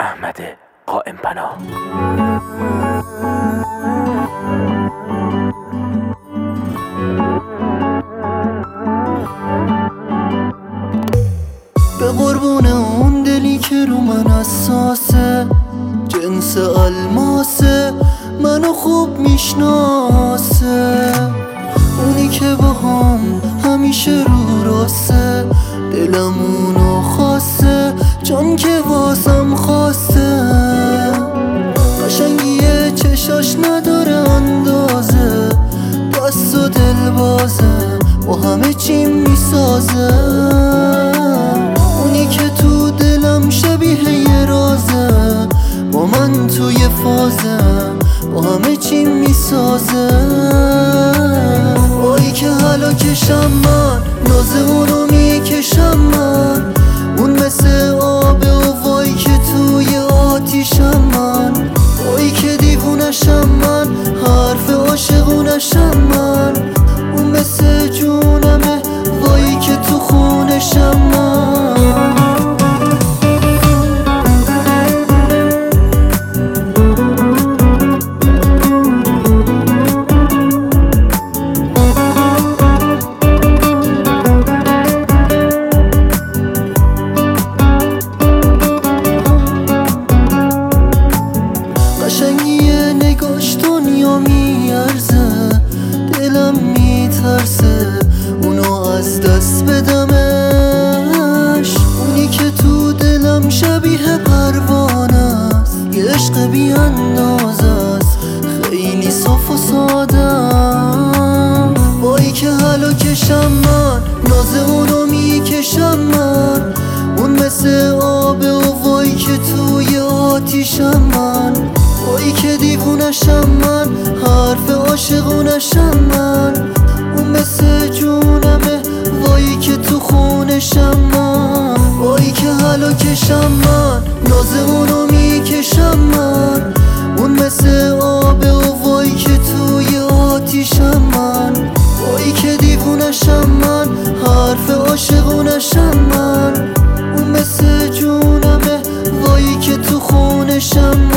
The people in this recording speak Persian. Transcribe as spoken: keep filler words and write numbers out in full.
احمد قائم پناه. به قربون اون دلی که رو من اساسه، جنس الماسه، منو خوب میشناسه، اونی که با هم همیشه رو راسته، دلم اونو خواسته چون که واسم خواسته. قشنگیه چشاش نداره اندازه، دست و دل بازه با همه چی میسازه، اونی که تو دلم شبیه یه رازه، با من توی فازه با همه چی میسازه. وای که حالا کشم من، ناز اونو میکشم من، اون مثل آبه و وای که توی آتیشم من، وای که دیوونشم من، حرف عاشقونشم من، اون مثل جونمه وای که تو خونشم من. قشنگیه نگاش دنیا میارزه، دلم میترسه اونو از دست بدمش، اونی که تو دلم شبیه پروانه است، یه عشق بی اندازه است، خیلی صاف و ساده. وای که حالا کشم من، ناز اونو میکشم من، اون مثل آبه و وای که توی آتیشم من، وای که دیوونشم من، حرف عاشقونشم من، اون مثل جونمه وای که تو خونشم من. وای که حالا کشم من، ناز اونو میکشم من، اون مثل آبه و وای که توی آتیشم من، وای که دیوونشم من، حرف عاشقونشم من، اون مثل جونمه وای که تو خونشم من.